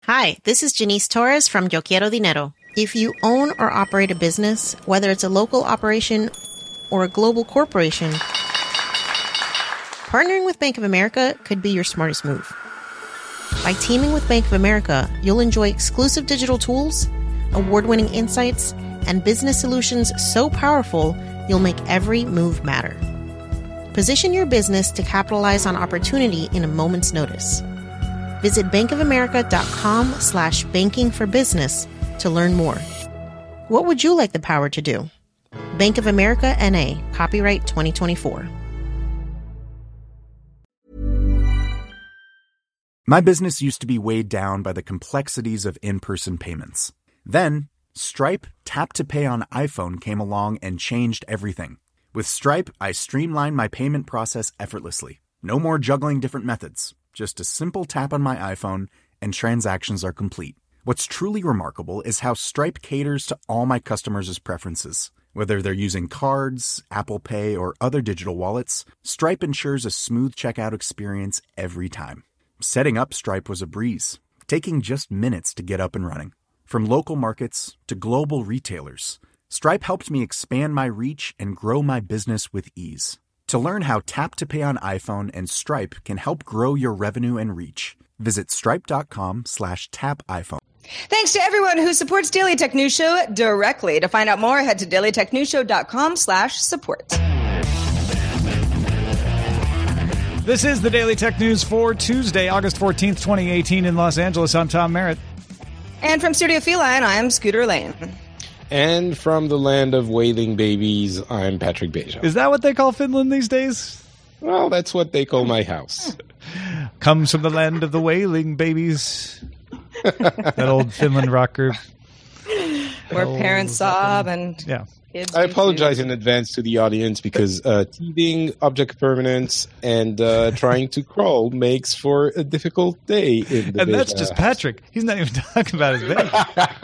Hi, this is Janice Torres from Yo Quiero Dinero. If you own or operate a business, whether it's a local operation or a global corporation, partnering with Bank of America could be your smartest move. By teaming with Bank of America, you'll enjoy exclusive digital tools, award-winning insights, and business solutions so powerful, you'll make every move matter. Position your business to capitalize on opportunity in a moment's notice. Visit bankofamerica.com/bankingforbusiness to learn more. What would you like the power to do? Bank of America N.A., copyright 2024. My business used to be weighed down by the complexities of in-person payments. Then, Stripe Tap to Pay on iPhone came along and changed everything. With Stripe, I streamlined my payment process effortlessly. No more juggling different methods. Just a simple tap on my iPhone and transactions are complete. What's truly remarkable is how Stripe caters to all my customers' preferences. Whether they're using cards, Apple Pay, or other digital wallets, Stripe ensures a smooth checkout experience every time. Setting up Stripe was a breeze, taking just minutes to get up and running. From local markets to global retailers, Stripe helped me expand my reach and grow my business with ease. To learn how Tap to Pay on iPhone and Stripe can help grow your revenue and reach, visit stripe.com/tapiphone. Thanks to everyone who supports Daily Tech News Show directly. To find out more, head to dailytechnewsshow.com/support. This is the Daily Tech News for Tuesday, August 14th, 2018 in Los Angeles. I'm Tom Merritt. And from Studio Feline, I'm Scooter Lane. And from the land of wailing babies, I'm Patrick Beja. Is that what they call Finland these days? Well, that's what they call my house. Comes from the land of the wailing babies. That old Finland rocker. Where parents sob and... Yeah. I apologize in advance to the audience because teething, object permanence, and trying to crawl makes for a difficult day in the And that's just Patrick. He's not even talking about his baby.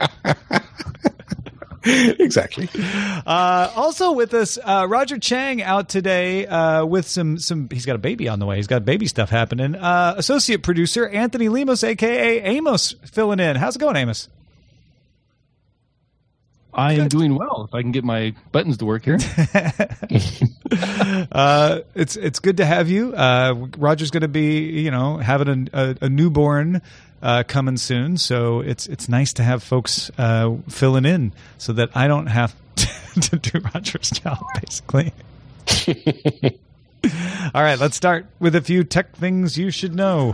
Exactly. Also with us, Roger Chang out today with some. He's got a baby on the way. He's got baby stuff happening. Associate producer Anthony Lemos, a.k.a. Amos, filling in. How's it going, Amos? I am doing well. If I can get my buttons to work here. It's good to have you. Roger's going to be, having a newborn coming soon, so it's nice to have folks filling in so that I don't have to do Roger's job, basically. All right, let's start with a few tech things you should know.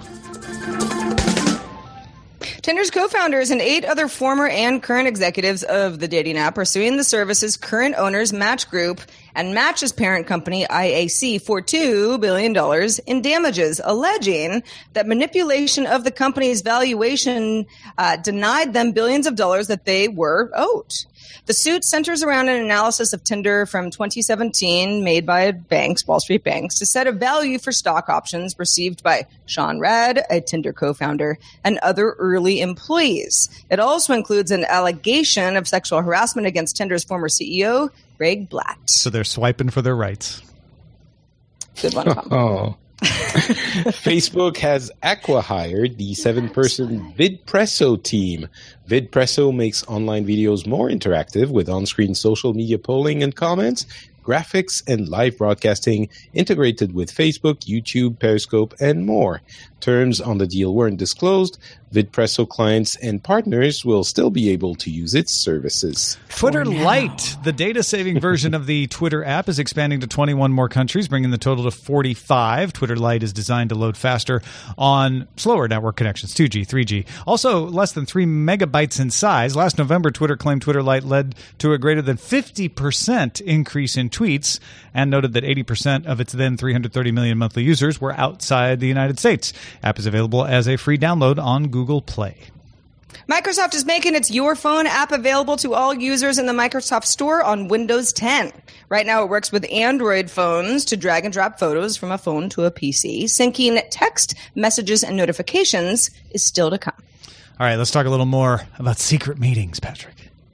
Tinder's co-founders and 8 other former and current executives of the dating app are suing the service's current owners, Match Group, and Match's parent company, IAC, for $2 billion in damages, alleging that manipulation of the company's valuation denied them billions of dollars that they were owed. The suit centers around an analysis of Tinder from 2017 made by banks, Wall Street banks, to set a value for stock options received by Sean Rad, a Tinder co-founder, and other early employees. It also includes an allegation of sexual harassment against Tinder's former CEO, Greg Blatt. So they're swiping for their rights. Good one, Tom. Oh. Facebook has acqui-hired the 7-person VidPresso team. VidPresso makes online videos more interactive with on-screen social media polling and comments, graphics, and live broadcasting integrated with Facebook, YouTube, Periscope, and more. Terms on the deal weren't disclosed. VidPresso clients and partners will still be able to use its services. Twitter Lite, the data-saving version of the Twitter app, is expanding to 21 more countries, bringing the total to 45. Twitter Lite is designed to load faster on slower network connections, 2G, 3G. Also, less than 3 megabytes in size. Last November, Twitter claimed Twitter Lite led to a greater than 50% increase in tweets and noted that 80% of its then 330 million monthly users were outside the United States. App is available as a free download on Google Play. Microsoft is making its Your Phone app available to all users in the Microsoft Store on Windows 10. Right now, it works with Android phones to drag and drop photos from a phone to a PC. Syncing text, messages, and notifications is still to come. All right, let's talk a little more about secret meetings, Patrick.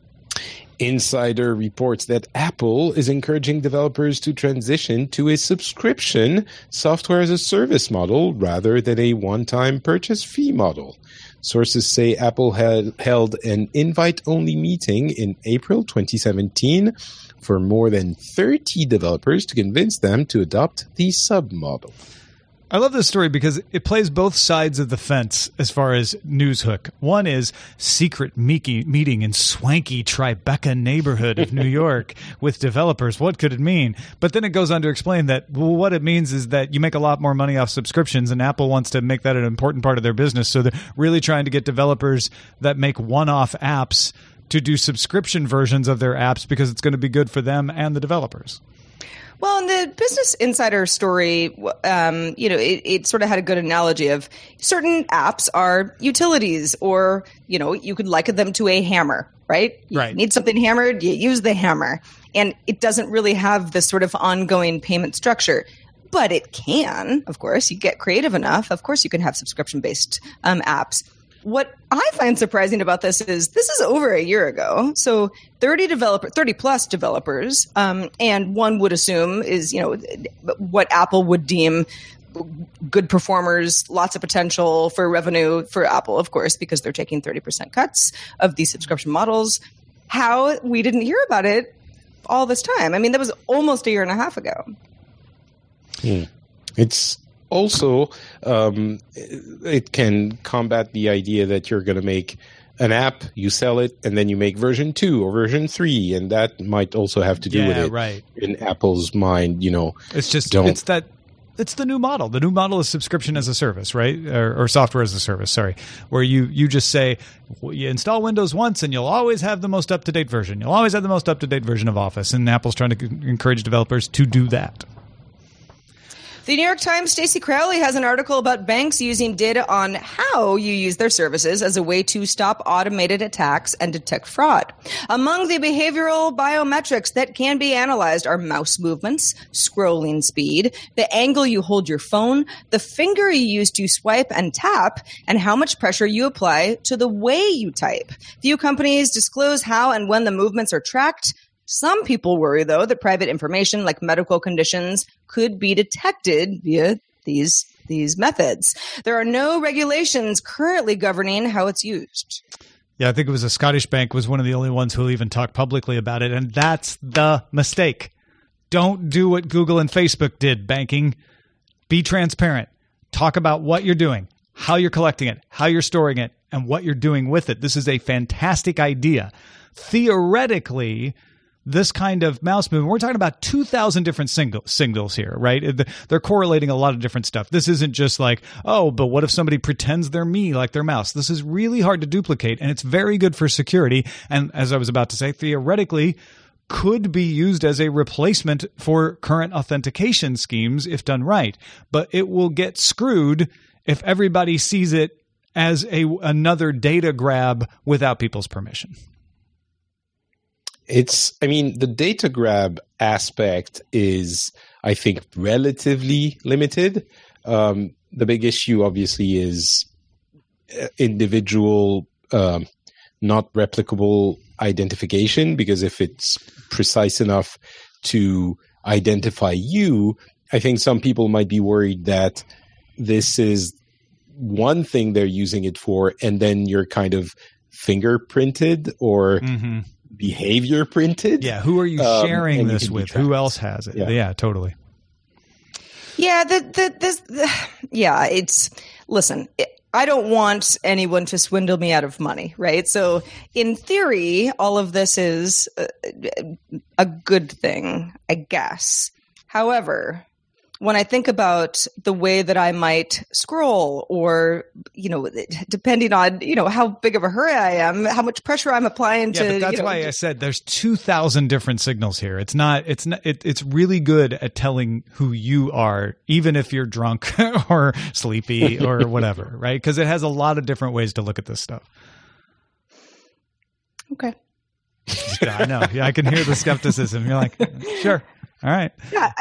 Insider reports that Apple is encouraging developers to transition to a subscription software as a service model rather than a one-time purchase fee model. Sources say Apple had held an invite-only meeting in April 2017 for more than 30 developers to convince them to adopt the sub-model. I love this story because it plays both sides of the fence as far as news hook. One is secret meeting in swanky Tribeca neighborhood of New York with developers. What could it mean? But then it goes on to explain that what it means is that you make a lot more money off subscriptions, and Apple wants to make that an important part of their business. So they're really trying to get developers that make one-off apps to do subscription versions of their apps because it's going to be good for them and the developers. Well, in the Business Insider story, it sort of had a good analogy of certain apps are utilities, or, you could liken them to a hammer, right? Right. You need something hammered, you use the hammer. And it doesn't really have this sort of ongoing payment structure. But it can, of course, you get creative enough. Of course, you can have subscription-based apps. What I find surprising about this is over a year ago. So 30 plus developers, and one would assume is, what Apple would deem good performers, lots of potential for revenue for Apple, of course, because they're taking 30% cuts of these subscription models. How we didn't hear about it all this time. I mean, that was almost a year and a half ago. It's also, it can combat the idea that you're going to make an app, you sell it, and then you make version 2 or version 3, and that might also have to do with it. Right. In Apple's mind, it's just it's the new model. The new model is subscription as a service, right? Or software as a service, sorry, where you just say, you install Windows once and you'll always have the most up-to-date version. You'll always have the most up-to-date version of Office, and Apple's trying to encourage developers to do that. The New York Times' Stacey Crowley has an article about banks using data on how you use their services as a way to stop automated attacks and detect fraud. Among the behavioral biometrics that can be analyzed are mouse movements, scrolling speed, the angle you hold your phone, the finger you use to swipe and tap, and how much pressure you apply to the way you type. Few companies disclose how and when the movements are tracked. Some people worry, though, that private information like medical conditions could be detected via these methods. There are no regulations currently governing how it's used. Yeah, I think it was a Scottish bank was one of the only ones who even talked publicly about it, and that's the mistake. Don't do what Google and Facebook did, banking. Be transparent. Talk about what you're doing, how you're collecting it, how you're storing it, and what you're doing with it. This is a fantastic idea. Theoretically, this kind of mouse movement, we're talking about 2,000 different signals here, right? They're correlating a lot of different stuff. This isn't just like, but what if somebody pretends they're me like their mouse? This is really hard to duplicate, and it's very good for security. And as I was about to say, theoretically, could be used as a replacement for current authentication schemes if done right. But it will get screwed if everybody sees it as another data grab without people's permission. The data grab aspect is, I think, relatively limited. The big issue, obviously, is individual, not replicable identification, because if it's precise enough to identify you, I think some people might be worried that this is one thing they're using it for, and then you're kind of fingerprinted or behavior printed. Yeah, who are you sharing this with? Who else has it? Yeah, totally. Yeah, listen, I don't want anyone to swindle me out of money, right? So in theory, all of this is a good thing, I guess. However, when I think about the way that I might scroll, or, depending on, how big of a hurry I am, how much pressure I'm applying to. Yeah, but that's why I said there's 2,000 different signals here. It's really good at telling who you are, even if you're drunk or sleepy or whatever, right? Because it has a lot of different ways to look at this stuff. Okay. Yeah, I know. Yeah, I can hear the skepticism. You're like, sure. All right. Yeah.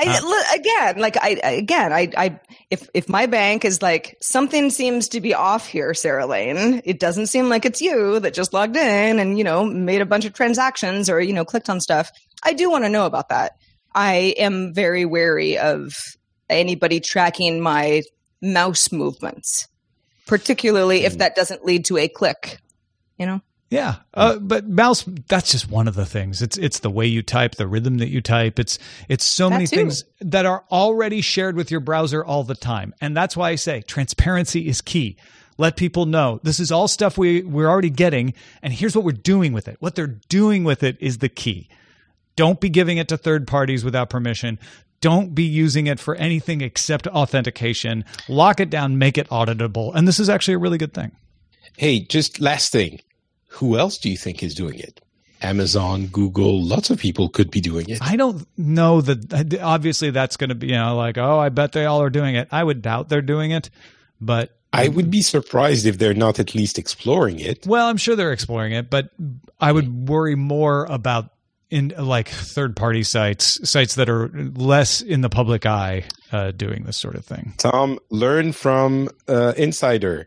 If my bank is like, something seems to be off here, Sarah Lane, it doesn't seem like it's you that just logged in and, made a bunch of transactions or, clicked on stuff. I do want to know about that. I am very wary of anybody tracking my mouse movements. particularly if that doesn't lead to a click, you know? Yeah, but mouse, that's just one of the things. It's the way you type, the rhythm that you type. It's so many things that are already shared with your browser all the time. And that's why I say transparency is key. Let people know this is all stuff we're already getting, and here's what we're doing with it. What they're doing with it is the key. Don't be giving it to third parties without permission. Don't be using it for anything except authentication. Lock it down, make it auditable. And this is actually a really good thing. Hey, just last thing. Who else do you think is doing it? Amazon, Google, lots of people could be doing it. I don't know that. Obviously, that's going to be, like, I bet they all are doing it. I would doubt they're doing it, but I would be surprised if they're not at least exploring it. Well, I'm sure they're exploring it, but I would worry more about in like third-party sites that are less in the public eye doing this sort of thing. Tom, learn from Insider.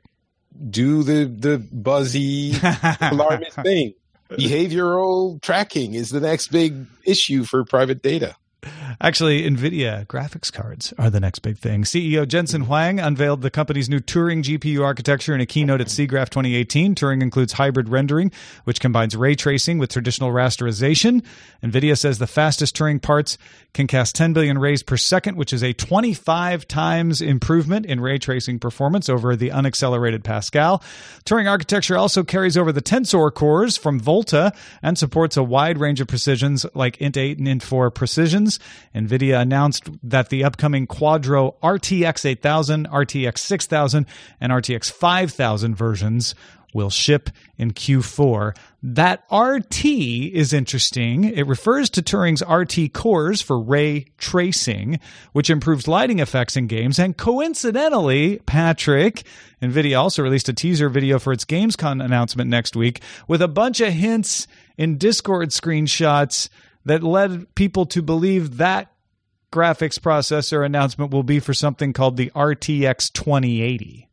Do the buzzy alarmist thing. Behavioral tracking is the next big issue for private data. Actually, NVIDIA graphics cards are the next big thing. CEO Jensen Huang unveiled the company's new Turing GPU architecture in a keynote at SIGGRAPH 2018. Turing includes hybrid rendering, which combines ray tracing with traditional rasterization. NVIDIA says the fastest Turing parts can cast 10 billion rays per second, which is a 25 times improvement in ray tracing performance over the unaccelerated Pascal. Turing architecture also carries over the Tensor cores from Volta and supports a wide range of precisions like int8 and int4 precisions. NVIDIA announced that the upcoming Quadro RTX 8000, RTX 6000, and RTX 5000 versions will ship in Q4. That RT is interesting. It refers to Turing's RT cores for ray tracing, which improves lighting effects in games. And coincidentally, Patrick, NVIDIA also released a teaser video for its Gamescom announcement next week with a bunch of hints in Discord screenshots that led people to believe that graphics processor announcement will be for something called the RTX 2080.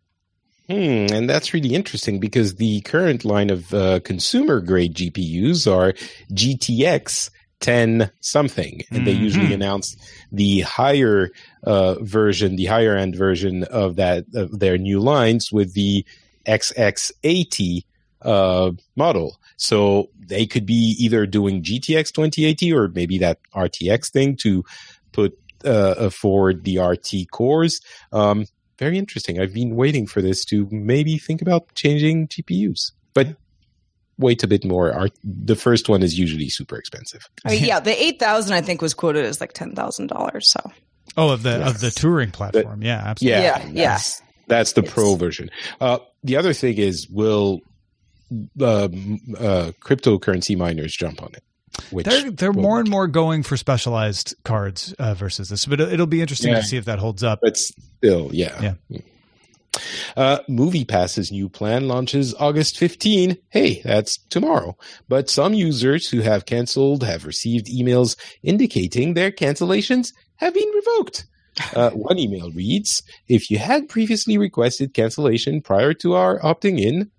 And that's really interesting because the current line of consumer-grade GPUs are GTX 10 something, and they usually announce the higher version, the higher-end version of their new lines with the XX80 model. So they could be either doing GTX 2080 or maybe that RTX thing to put forward the RT cores. Very interesting. I've been waiting for this to maybe think about changing GPUs, but wait a bit more. The first one is usually super expensive. The 8000 I think was quoted as like $10,000. So of the Turing platform, absolutely. Yeah. That's the Pro version. The other thing is, will cryptocurrency miners jump on it? They're more and more going for specialized cards versus this, but it'll be interesting to see if that holds up. But still, yeah. MoviePass's new plan launches August 15. Hey, that's tomorrow. But some users who have canceled have received emails indicating their cancellations have been revoked. One email reads, if you had previously requested cancellation prior to opting in,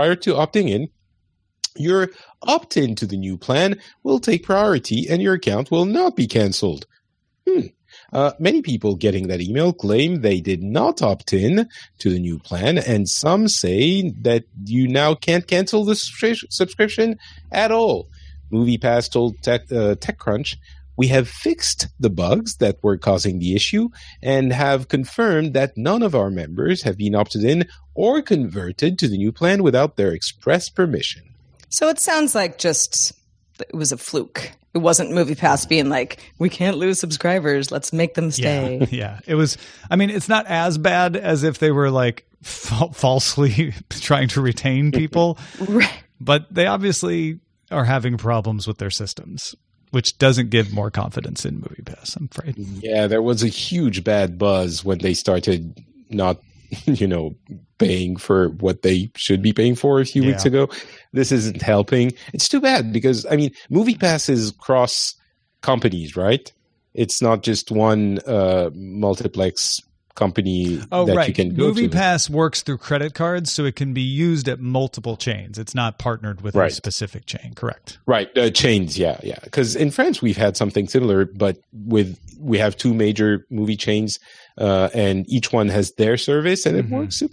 your opt-in to the new plan will take priority and your account will not be canceled. Many people getting that email claim they did not opt in to the new plan, and some say that you now can't cancel the subscription at all. MoviePass told TechCrunch, we have fixed the bugs that were causing the issue and have confirmed that none of our members have been opted in or converted to the new plan without their express permission. So it sounds like just it was a fluke. It wasn't MoviePass being like, we can't lose subscribers. Let's make them stay. Yeah. It was, I mean, it's not as bad as if they were like falsely trying to retain people, Right. But they obviously are having problems with their systems, which doesn't give more confidence in MoviePass, I'm afraid. Yeah, there was a huge bad buzz when they started not, paying for what they should be paying for a few weeks ago. This isn't helping. It's too bad because, MoviePass is cross companies, right? It's not just one multiplex company that you can go to. MoviePass works through credit cards, so it can be used at multiple chains. It's not partnered with a specific chain, correct? Right, chains, yeah. Because in France, we've had something similar, but we have two major movie chains, and each one has their service, and it works super well.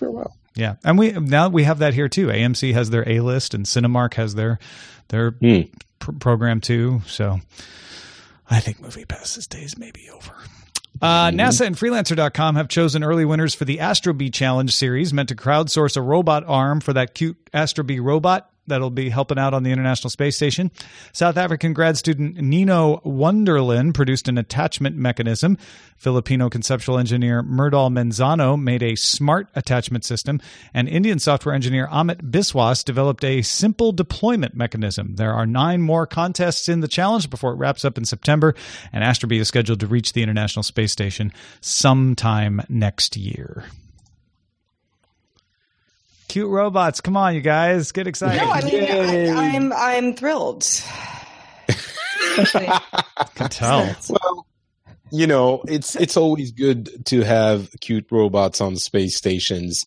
Yeah. And we have that here too. AMC has their A-list and Cinemark has their program too. So I think MoviePass's days may be over. NASA and Freelancer.com have chosen early winners for the Astrobee Challenge series, meant to crowdsource a robot arm for that cute Astrobee robot that'll be helping out on the International Space Station. South African grad student Nino Wonderlin produced an attachment mechanism. Filipino conceptual engineer Murdal Menzano made a smart attachment system. And Indian software engineer Amit Biswas developed a simple deployment mechanism. There are 9 more contests in the challenge before it wraps up in September, and Astrobee is scheduled to reach the International Space Station sometime next year. Cute robots. Come on, you guys. Get excited. No, I mean, I'm thrilled. Can tell. Well, it's always good to have cute robots on space stations.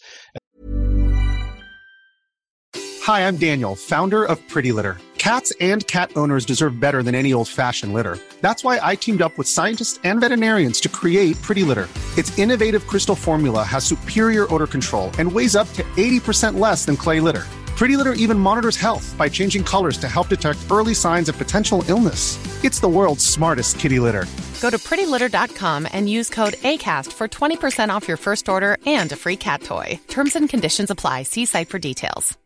Hi, I'm Daniel, founder of Pretty Litter. Cats and cat owners deserve better than any old-fashioned litter. That's why I teamed up with scientists and veterinarians to create Pretty Litter. Its innovative crystal formula has superior odor control and weighs up to 80% less than clay litter. Pretty Litter even monitors health by changing colors to help detect early signs of potential illness. It's the world's smartest kitty litter. Go to prettylitter.com and use code ACAST for 20% off your first order and a free cat toy. Terms and conditions apply. See site for details.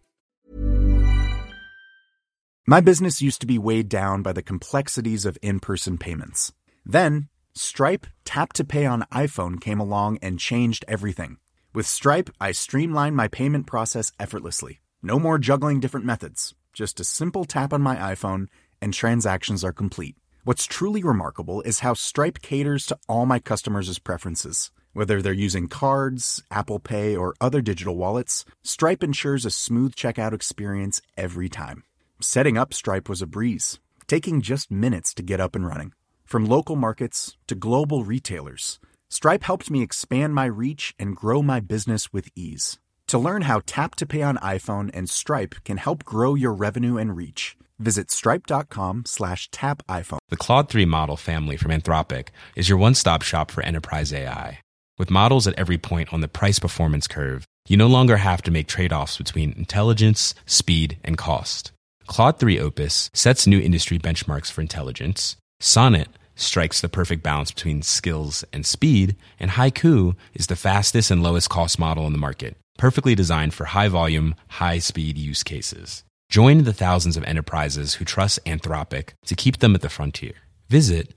My business used to be weighed down by the complexities of in-person payments. Then, Stripe Tap to Pay on iPhone came along and changed everything. With Stripe, I streamlined my payment process effortlessly. No more juggling different methods. Just a simple tap on my iPhone and transactions are complete. What's truly remarkable is how Stripe caters to all my customers' preferences. Whether they're using cards, Apple Pay, or other digital wallets, Stripe ensures a smooth checkout experience every time. Setting up Stripe was a breeze, taking just minutes to get up and running. From local markets to global retailers, Stripe helped me expand my reach and grow my business with ease. To learn how Tap to Pay on iPhone and Stripe can help grow your revenue and reach, visit stripe.com/tapiphone. The Claude 3 model family from Anthropic is your one-stop shop for enterprise AI. With models at every point on the price-performance curve, you no longer have to make trade-offs between intelligence, speed, and cost. Claude 3 Opus sets new industry benchmarks for intelligence. Sonnet strikes the perfect balance between skills and speed. And Haiku is the fastest and lowest cost model in the market, perfectly designed for high-volume, high-speed use cases. Join the thousands of enterprises who trust Anthropic to keep them at the frontier. Visit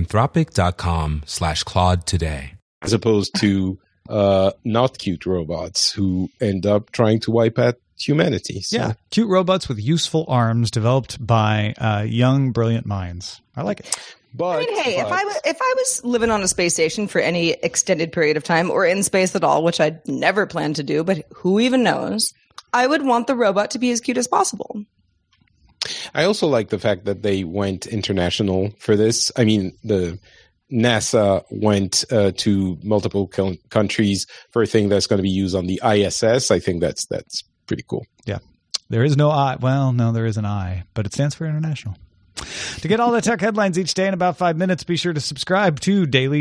anthropic.com/Claude today. As opposed to not cute robots who end up trying to wipe out humanity. So. Yeah, cute robots with useful arms developed by young, brilliant minds. I like it. But if I was living on a space station for any extended period of time or in space at all, which I'd never plan to do, but who even knows, I would want the robot to be as cute as possible. I also like the fact that they went international for this. I mean, the NASA went to multiple countries for a thing that's going to be used on the ISS. I think that's pretty cool. Yeah. There is no I. Well, no, there is an I, but it stands for international. To get all the tech headlines each day in about 5 minutes, be sure to subscribe to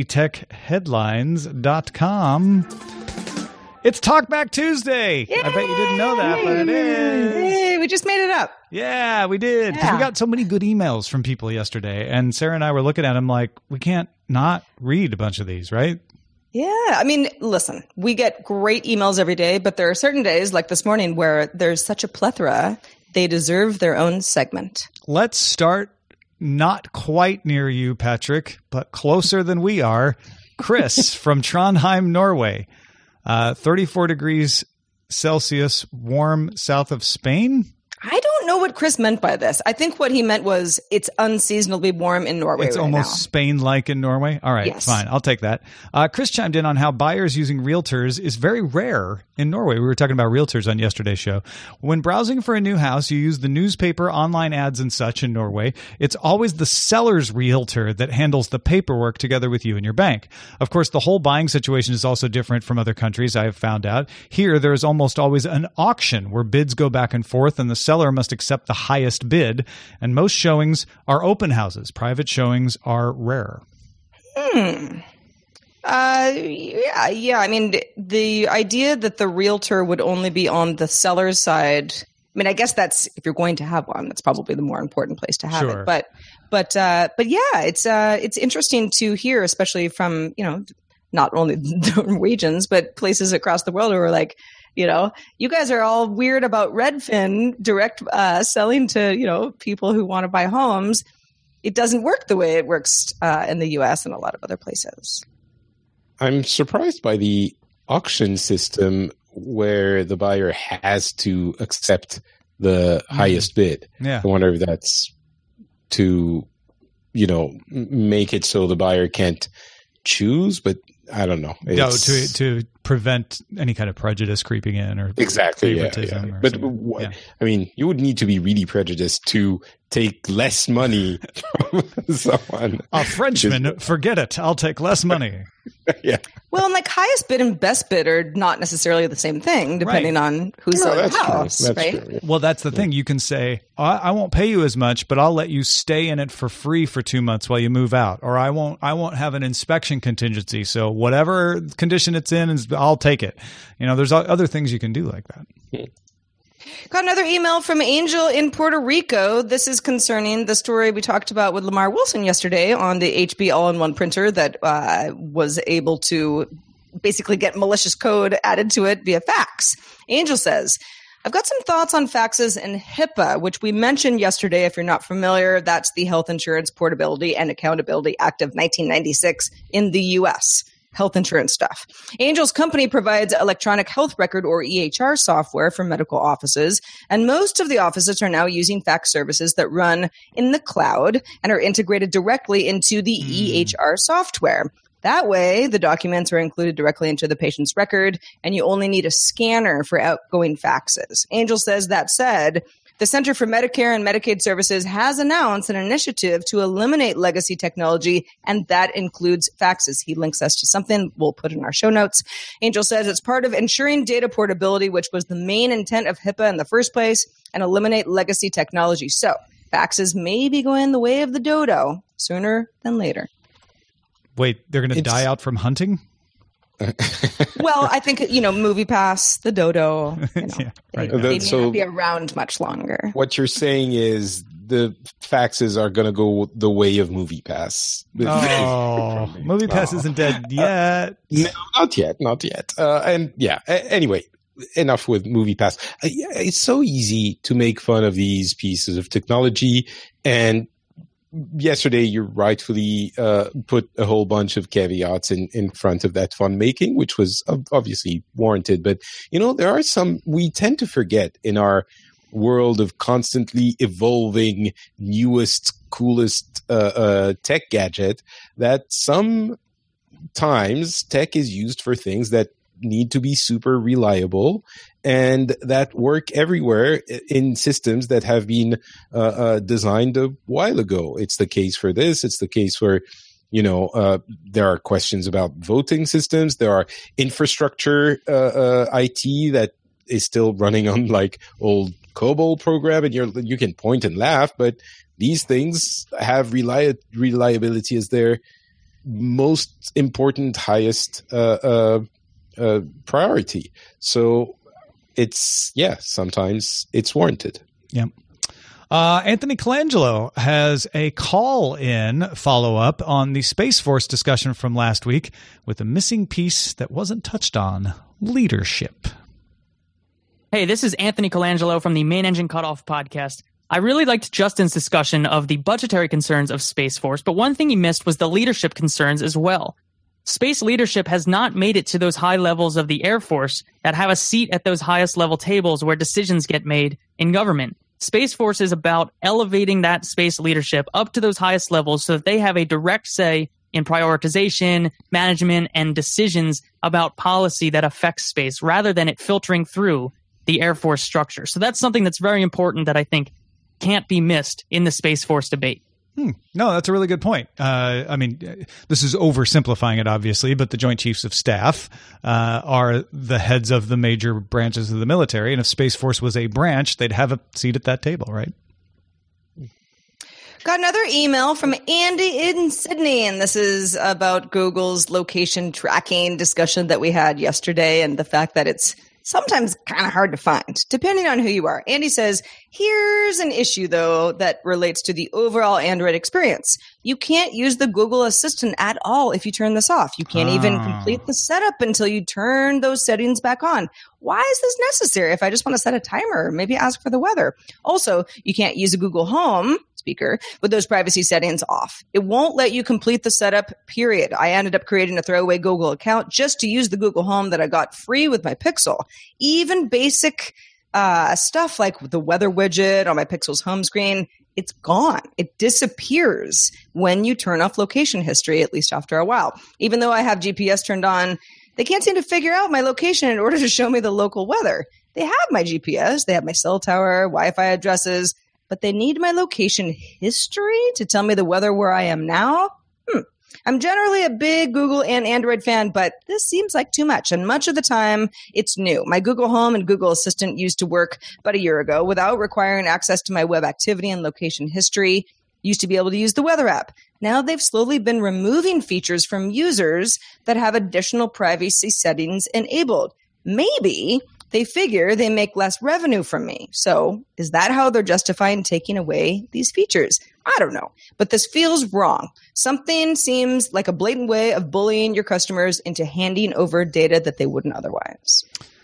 dailytechheadlines.com. It's Talkback Tuesday. Yay! I bet you didn't know that, but it is. Hey, we just made it up. Yeah, we did. Because we got so many good emails from people yesterday. And Sarah and I were looking at them like, we can't not read a bunch of these, right? Yeah. I mean, listen, we get great emails every day, but there are certain days like this morning where there's such a plethora, they deserve their own segment. Let's start not quite near you, Patrick, but closer than we are. Chris from Trondheim, Norway. 34 degrees Celsius, warm south of Spain. I don't know what Chris meant by this. I think what he meant was it's unseasonably warm in Norway. It's right almost now. Spain-like in Norway. All right, yes. Fine. I'll take that. Chris chimed in on how buyers using realtors is very rare in Norway. We were talking about realtors on yesterday's show. When browsing for a new house, you use the newspaper, online ads, and such in Norway. It's always the seller's realtor that handles the paperwork together with you and your bank. Of course, the whole buying situation is also different from other countries, I have found out. Here, there is almost always an auction where bids go back and forth, and the seller must accept the highest bid, and most showings are open houses. Private showings are rare. Yeah. I mean, the idea that the realtor would only be on the seller's side. I mean, I guess that's, if you're going to have one, that's probably the more important place to have it. But yeah, it's interesting to hear, especially from, not only the Norwegians, but places across the world who are like, you guys are all weird about Redfin direct selling to, people who want to buy homes. It doesn't work the way it works in the US and a lot of other places. I'm surprised by the auction system where the buyer has to accept the highest bid. Yeah. I wonder if that's to, make it so the buyer can't choose, but I don't know. To prevent any kind of prejudice creeping in or favoritism. Yeah. But I mean, you would need to be really prejudiced to take less money from someone. A Frenchman, forget it. I'll take less money. Yeah. Well, and like highest bid and best bid are not necessarily the same thing, depending on who's selling the house, right? True, yeah. Well, that's the thing. You can say, I won't pay you as much, but I'll let you stay in it for free for 2 months while you move out. Or I won't have an inspection contingency. So whatever condition it's in, I'll take it. There's other things you can do like that. Got another email from Angel in Puerto Rico. This is concerning the story we talked about with Lamar Wilson yesterday on the HB all-in-one printer that was able to basically get malicious code added to it via fax. Angel says, I've got some thoughts on faxes and HIPAA, which we mentioned yesterday. If you're not familiar, that's the Health Insurance Portability and Accountability Act of 1996 in the U.S. Health insurance stuff. Angel's company provides electronic health record or EHR software for medical offices, and most of the offices are now using fax services that run in the cloud and are integrated directly into the EHR software. That way, the documents are included directly into the patient's record, and you only need a scanner for outgoing faxes. Angel says, that said, the Center for Medicare and Medicaid Services has announced an initiative to eliminate legacy technology, and that includes faxes. He links us to something we'll put in our show notes. Angel says it's part of ensuring data portability, which was the main intent of HIPAA in the first place, and eliminate legacy technology. So faxes may be going the way of the dodo sooner than later. Wait, they're going to die out from hunting? Well, I think, MoviePass, the dodo, Yeah, right. they may not be around much longer. What you're saying is the faxes are going to go the way of MoviePass. Oh, MoviePass isn't dead yet. No, not yet. Anyway, enough with MoviePass. It's so easy to make fun of these pieces of technology, and yesterday, you rightfully put a whole bunch of caveats in front of that fun making, which was obviously warranted. But, there are some we tend to forget in our world of constantly evolving, newest, coolest tech gadget that sometimes tech is used for things that need to be super reliable and that work everywhere in systems that have been designed a while ago. It's the case for this. It's the case for, there are questions about voting systems. There are infrastructure IT that is still running on like old COBOL program, and you can point and laugh, but these things have reliability as their most important, highest priority. So sometimes it's warranted. Yeah. Anthony Colangelo has a call-in follow-up on the Space Force discussion from last week with a missing piece that wasn't touched on: leadership. Hey, this is Anthony Colangelo from the Main Engine Cutoff podcast. I really liked Justin's discussion of the budgetary concerns of Space Force, but one thing he missed was the leadership concerns as well. Space leadership has not made it to those high levels of the Air Force that have a seat at those highest level tables where decisions get made in government. Space Force is about elevating that space leadership up to those highest levels so that they have a direct say in prioritization, management, and decisions about policy that affects space rather than it filtering through the Air Force structure. So that's something that's very important that I think can't be missed in the Space Force debate. No, that's a really good point. I mean, this is oversimplifying it, obviously, but the Joint Chiefs of Staff are the heads of the major branches of the military. And if Space Force was a branch, they'd have a seat at that table, right? Got another email from Andy in Sydney, and this is about Google's location tracking discussion that we had yesterday and the fact that it's sometimes kind of hard to find, depending on who you are. Andy says, here's an issue, though, that relates to the overall Android experience. You can't use the Google Assistant at all if you turn this off. You can't even complete the setup until you turn those settings back on. Why is this necessary if I just want to set a timer or maybe ask for the weather? Also, you can't use a Google Home speaker with those privacy settings off. It won't let you complete the setup, period. I ended up creating a throwaway Google account just to use the Google Home that I got free with my Pixel. Even basic stuff like the weather widget on my Pixel's home screen, it's gone. It disappears when you turn off location history, at least after a while. Even though I have GPS turned on, they can't seem to figure out my location in order to show me the local weather. They have my GPS, they have my cell tower, Wi-Fi addresses, but they need my location history to tell me the weather where I am now? I'm generally a big Google and Android fan, but this seems like too much. And much of the time, it's new. My Google Home and Google Assistant used to work about a year ago without requiring access to my web activity and location history. Used to be able to use the weather app. Now they've slowly been removing features from users that have additional privacy settings enabled. Maybe they figure they make less revenue from me. So is that how they're justifying taking away these features? I don't know, but this feels wrong. Something seems like a blatant way of bullying your customers into handing over data that they wouldn't otherwise.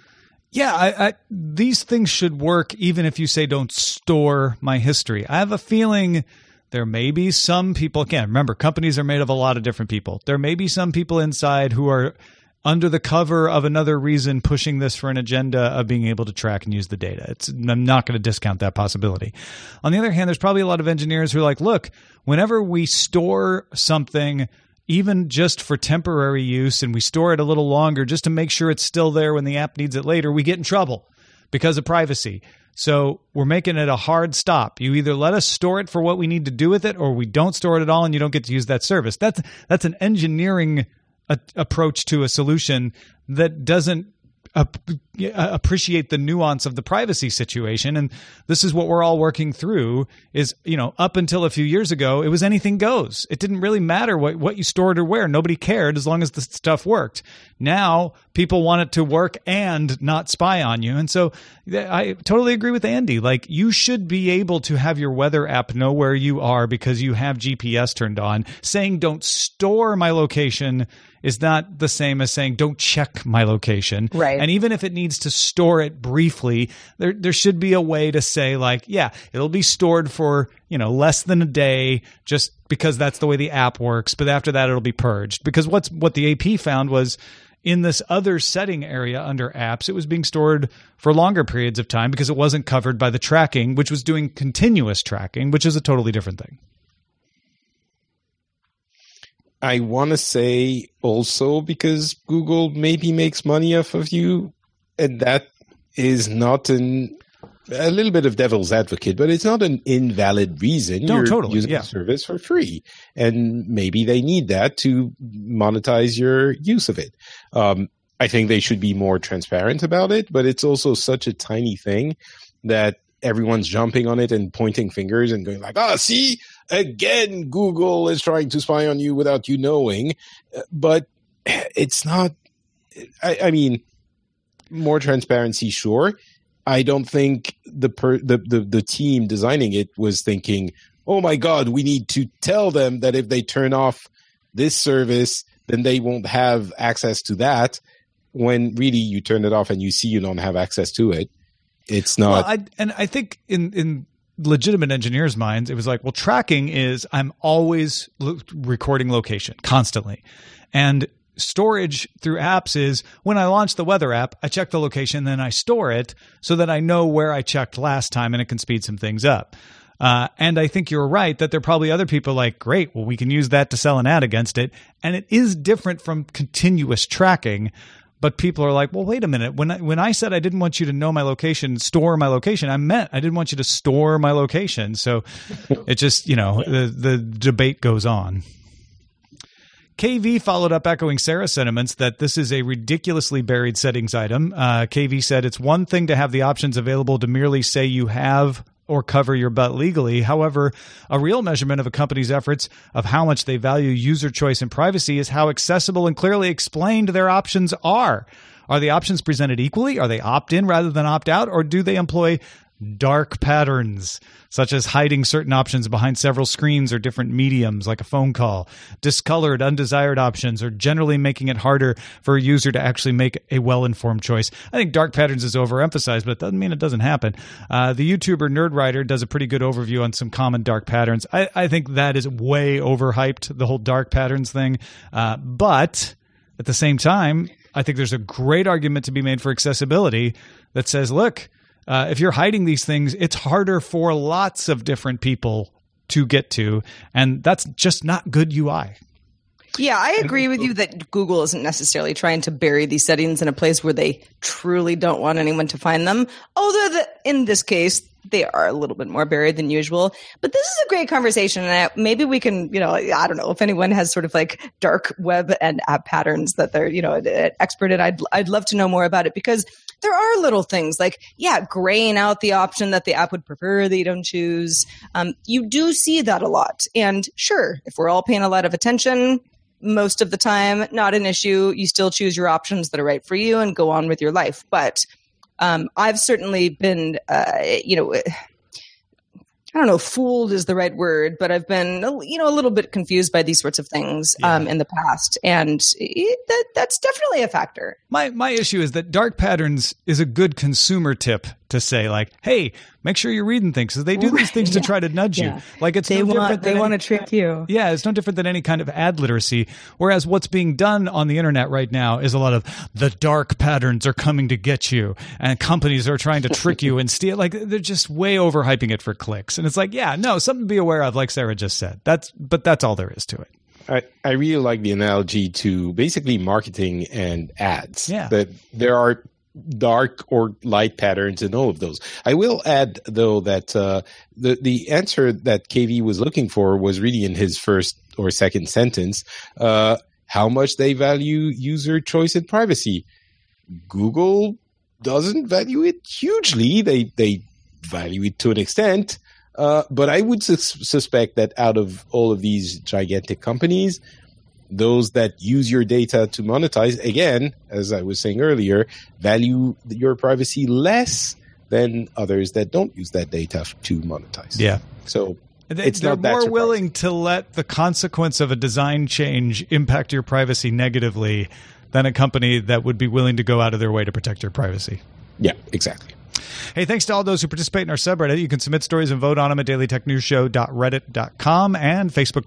Yeah, these things should work even if you say don't store my history. I have a feeling there may be some people, again, remember, companies are made of a lot of different people. There may be some people inside who are under the cover of another reason pushing this for an agenda of being able to track and use the data. I'm not going to discount that possibility. On the other hand, there's probably a lot of engineers who are like, look, whenever we store something, even just for temporary use, and we store it a little longer just to make sure it's still there when the app needs it later, we get in trouble because of privacy. So we're making it a hard stop. You either let us store it for what we need to do with it, or we don't store it at all and you don't get to use that service. That's an engineering approach to a solution that doesn't appreciate the nuance of the privacy situation. And this is what we're all working through is, up until a few years ago, it was anything goes. It didn't really matter what you stored or where. Nobody cared as long as the stuff worked. Now people want it to work and not spy on you. And so I totally agree with Andy. Like, you should be able to have your weather app know where you are because you have GPS turned on. Saying don't store my location is not the same as saying don't check my location. Right. And even if it needs to store it briefly, there should be a way to say, like, yeah, it'll be stored for, less than a day just because that's the way the app works. But after that, it'll be purged. Because what the AP found was in this other setting area under apps, it was being stored for longer periods of time because it wasn't covered by the tracking, which was doing continuous tracking, which is a totally different thing. I want to say also because Google maybe makes money off of you, and that is not a little bit of devil's advocate, but it's not an invalid reason. No, you're totally, using the service for free, and maybe they need that to monetize your use of it. I think they should be more transparent about it, but it's also such a tiny thing that everyone's jumping on it and pointing fingers and going like, see, again, Google is trying to spy on you without you knowing. But it's not, I mean, more transparency, sure. I don't think the team designing it was thinking, oh my God, we need to tell them that if they turn off this service, then they won't have access to that. When really you turn it off and you see you don't have access to it. It's not. Well, I think in legitimate engineers' minds, it was like, well, tracking is I'm always recording location constantly. And storage through apps is when I launch the weather app, I check the location, then I store it so that I know where I checked last time and it can speed some things up. And I think you're right that there are probably other people like, great, well, we can use that to sell an ad against it. And it is different from continuous tracking. But people are like, well, wait a minute. When I said I didn't want you to know my location, store my location, I meant I didn't want you to store my location. So it just, the debate goes on. KV followed up echoing Sarah's sentiments that this is a ridiculously buried settings item. KV said it's one thing to have the options available to merely say you have or cover your butt legally. However, a real measurement of a company's efforts of how much they value user choice and privacy is how accessible and clearly explained their options are. Are the options presented equally? Are they opt-in rather than opt-out? Or do they employ dark patterns, such as hiding certain options behind several screens or different mediums, like a phone call, discolored, undesired options, or generally making it harder for a user to actually make a well-informed choice? I think dark patterns is overemphasized, but it doesn't mean it doesn't happen. The YouTuber Nerdwriter does a pretty good overview on some common dark patterns. I think that is way overhyped, the whole dark patterns thing. But at the same time, I think there's a great argument to be made for accessibility that says, look, if you're hiding these things, it's harder for lots of different people to get to, and that's just not good UI. Yeah, I agree with you that Google isn't necessarily trying to bury these settings in a place where they truly don't want anyone to find them. Although in this case, they are a little bit more buried than usual. But this is a great conversation. And maybe we can, I don't know if anyone has sort of like dark web and app patterns that they're, an expert in. I'd love to know more about it, because there are little things like, graying out the option that the app would prefer that you don't choose. You do see that a lot. And sure, if we're all paying a lot of attention, most of the time, not an issue. You still choose your options that are right for you and go on with your life. But I've certainly been, I don't know, fooled is the right word, but I've been, a little bit confused by these sorts of things in the past. And that's definitely a factor. My issue is that dark patterns is a good consumer tip to say, like, hey, make sure you're reading things, because they do these things to try to nudge you. Like, it's they want to trick you. Yeah, it's no different than any kind of ad literacy. Whereas what's being done on the internet right now is a lot of the dark patterns are coming to get you, and companies are trying to trick you and steal. Like, they're just way overhyping it for clicks. And it's like, something to be aware of, like Sarah just said. That's all there is to it. I really like the analogy to basically marketing and ads. Yeah. That there are dark or light patterns in all of those. I will add, though, that the answer that KV was looking for was really in his first or second sentence. How much they value user choice and privacy. Google doesn't value it hugely. They value it to an extent. But I would suspect that out of all of these gigantic companies, those that use your data to monetize, again, as I was saying earlier, value your privacy less than others that don't use that data to monetize. Yeah. So they're more willing to let the consequence of a design change impact your privacy negatively than a company that would be willing to go out of their way to protect your privacy. Yeah, exactly. Hey, thanks to all those who participate in our subreddit. You can submit stories and vote on them at dailytechnewsshow.reddit.com and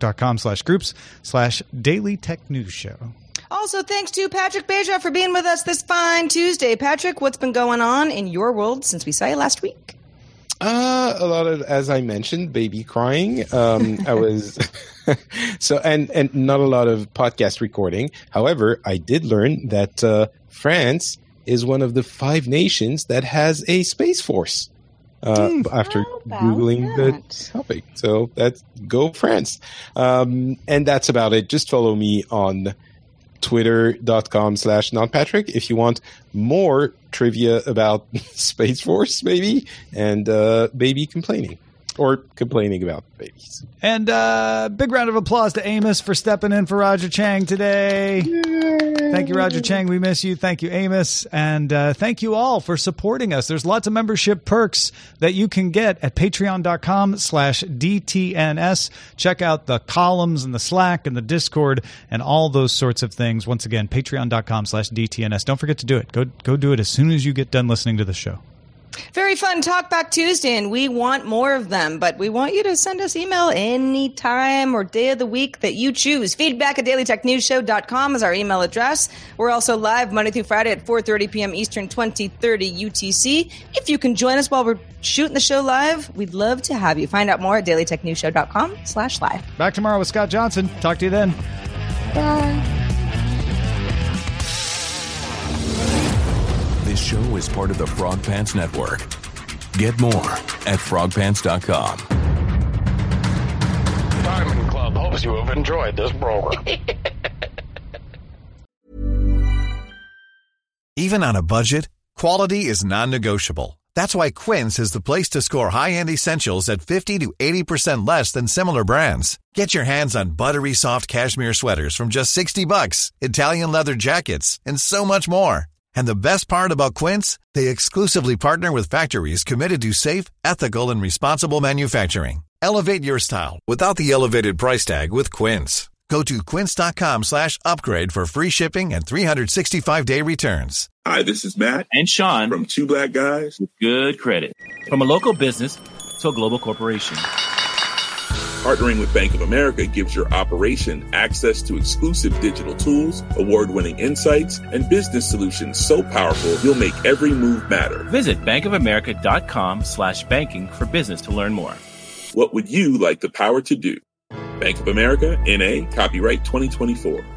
facebook.com/groups/dailytechnewsshow. Also, thanks to Patrick Beja for being with us this fine Tuesday. Patrick, what's been going on in your world since we saw you last week? A lot of, as I mentioned, baby crying. I was and not a lot of podcast recording. However, I did learn that France is one of the 5 nations that has a space force. After Googling the topic, so that's go France. And that's about it. Just follow me on twitter.com/notpatrick if you want more trivia about Space Force, maybe, and baby complaining. Or complaining about babies. And big round of applause to Amos for stepping in for Roger Chang today. Yay. Thank you, Roger Chang. We miss you. Thank you, Amos. And thank you all for supporting us. There's lots of membership perks that you can get at patreon.com/DTNS. Check out the columns and the Slack and the Discord and all those sorts of things. Once again, patreon.com/DTNS. Don't forget to do it. Go do it as soon as you get done listening to the show. Very fun Talkback Tuesday, and we want more of them, but we want you to send us email any time or day of the week that you choose. Feedback at dailytechnewsshow.com is our email address. We're also live Monday through Friday at 4:30 p.m. Eastern, 2030 UTC. If you can join us while we're shooting the show live, we'd love to have you. Find out more at dailytechnewsshow.com/live. Back tomorrow with Scott Johnson. Talk to you then. Bye. This show is part of the Frog Pants Network. Get more at frogpants.com. Diamond Club hopes you have enjoyed this program. Even on a budget, quality is non-negotiable. That's why Quince is the place to score high-end essentials at 50 to 80% less than similar brands. Get your hands on buttery soft cashmere sweaters from just $60, Italian leather jackets, and so much more. And the best part about Quince, they exclusively partner with factories committed to safe, ethical, and responsible manufacturing. Elevate your style without the elevated price tag with Quince. Go to quince.com/upgrade for free shipping and 365-day returns. Hi, this is Matt and Sean from Two Black Guys with Good Credit. From a local business to a global corporation, partnering with Bank of America gives your operation access to exclusive digital tools, award-winning insights, and business solutions so powerful you'll make every move matter. Visit bankofamerica.com/banking for business to learn more. What would you like the power to do? Bank of America, N.A., copyright 2024.